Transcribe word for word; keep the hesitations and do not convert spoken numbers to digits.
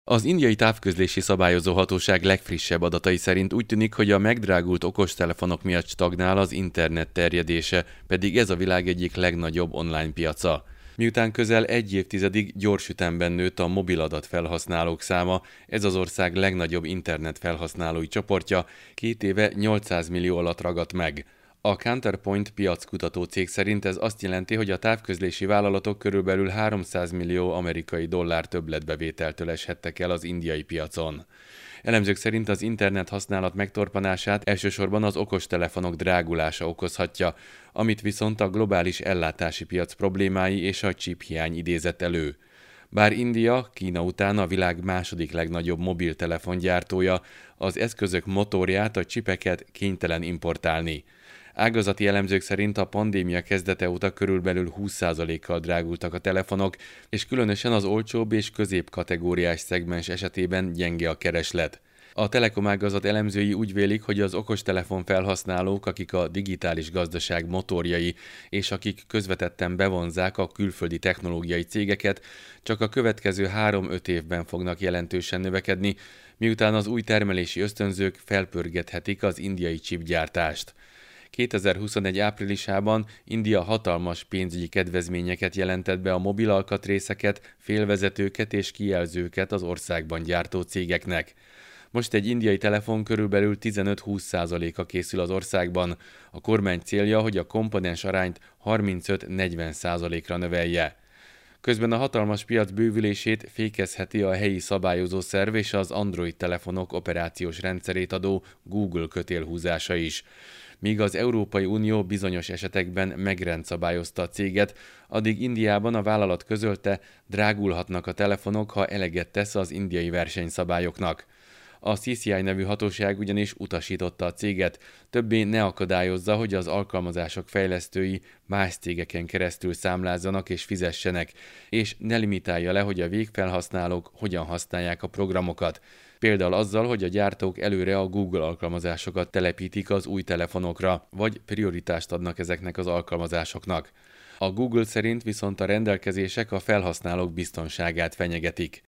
Az indiai távközlési szabályozó hatóság legfrissebb adatai szerint úgy tűnik, hogy a megdrágult okostelefonok miatt stagnál az internet terjedése, pedig ez a világ egyik legnagyobb online piaca. Miután közel egy évtizedig gyors ütemben nőtt a mobiladat felhasználók száma, ez az ország legnagyobb internet felhasználói csoportja két éve nyolcszáz millió alatt ragadt meg. A Counterpoint piackutató cég szerint ez azt jelenti, hogy a távközlési vállalatok körülbelül háromszáz millió amerikai dollár többletbevételtől eshettek el az indiai piacon. Elemzők szerint az internet használat megtorpanását elsősorban az okostelefonok drágulása okozhatja, amit viszont a globális ellátási piac problémái és a chiphiány idézett elő. Bár India Kína után a világ második legnagyobb mobiltelefongyártója, az eszközök motorját, a csipeket kénytelen importálni. Ágazati elemzők szerint a pandémia kezdete óta körülbelül húsz százalékkal drágultak a telefonok, és különösen az olcsóbb és középkategóriás szegmens esetében gyenge a kereslet. A telekom ágazat elemzői úgy vélik, hogy az okostelefon felhasználók, akik a digitális gazdaság motorjai, és akik közvetetten bevonzák a külföldi technológiai cégeket, csak a következő három-öt évben fognak jelentősen növekedni, miután az új termelési ösztönzők felpörgethetik az indiai chipgyártást. kétezer-huszonegy áprilisában India hatalmas pénzügyi kedvezményeket jelentett be a mobil alkatrészeket, félvezetőket és kijelzőket az országban gyártó cégeknek. Most egy indiai telefon körülbelül tizenöt-húsz százaléka készül az országban. A kormány célja, hogy a komponens arányt harmincöt-negyven százalékra növelje. Közben a hatalmas piac bővülését fékezheti a helyi szabályozó szerv és az Android telefonok operációs rendszerét adó Google kötélhúzása is. Míg az Európai Unió bizonyos esetekben megrendszabályozta a céget, addig Indiában a vállalat közölte, drágulhatnak a telefonok, ha eleget tesz az indiai versenyszabályoknak. A C C I nevű hatóság ugyanis utasította a céget, többé ne akadályozza, hogy az alkalmazások fejlesztői más cégeken keresztül számlázzanak és fizessenek, és ne limitálja le, hogy a végfelhasználók hogyan használják a programokat. Például azzal, hogy a gyártók előre a Google alkalmazásokat telepítik az új telefonokra, vagy prioritást adnak ezeknek az alkalmazásoknak. A Google szerint viszont a rendelkezések a felhasználók biztonságát fenyegetik.